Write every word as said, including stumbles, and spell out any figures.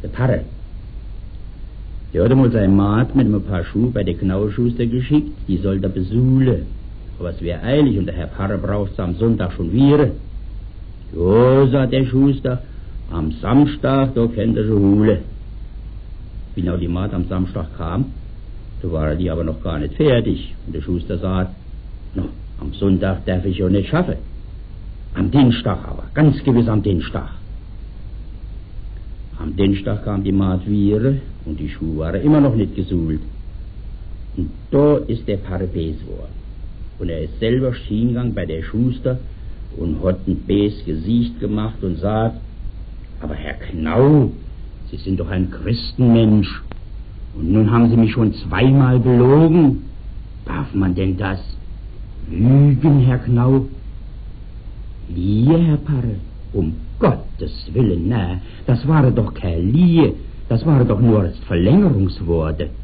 der Pfarrer. Der hat einmal sein Mat mit einem paar Schuhe bei der Knauschuster geschickt, die soll da besuhlen. Aber es wäre eilig und der Herr Pfarrer braucht's am Sonntag schon wieder. Jo, sagt der Schuster, am Samstag, da könnt ihr schon holen. Wie genau die Mat am Samstag kam, da war die aber noch gar nicht fertig. Und der Schuster sagt, no, am Sonntag darf ich ja nicht schaffen. Am Dienstag aber, ganz gewiss am Dienstag. Am Dienstag kam die Mat wieder und die Schuhe waren immer noch nicht gesuhlt. Und da ist der Pfarrer bes geworden. Und er ist selber hingegangen bei der Schuster und hat ein bes Gesicht gemacht und sagt, aber Herr Knau, Sie sind doch ein Christenmensch. Und nun haben Sie mich schon zweimal belogen. Darf man denn das? Lügen, Herr Knau? Liehe, Herr Pfarrer, um Gottes Willen, na, das war doch keine Liehe, das war doch nur das Verlängerungsworte.